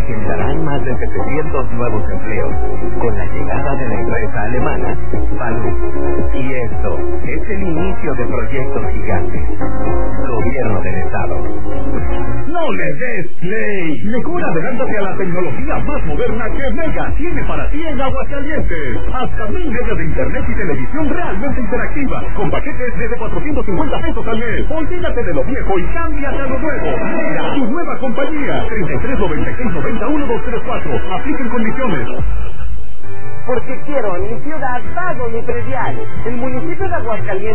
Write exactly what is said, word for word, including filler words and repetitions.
generarán más de setecientos nuevos empleos con la llegada de la empresa alemana Value. Y esto es el inicio de proyectos gigantes. Gobierno del Estado. ¡No le des play! Mejor adelántate a la tecnología más moderna que Mega tiene para ti en Aguascalientes. Hasta mil megas de internet y televisión realmente interactiva, con paquetes desde cuatrocientos cincuenta pesos al mes. Olvídate de lo viejo y cámbiate a lo nuevo. Mega, tu nueva compañía. treinta y tres noventa y seis noventa uno dos tres cuatro. Apliquen condiciones. Porque quiero en mi ciudad pagos y prediales. El municipio de Aguascalientes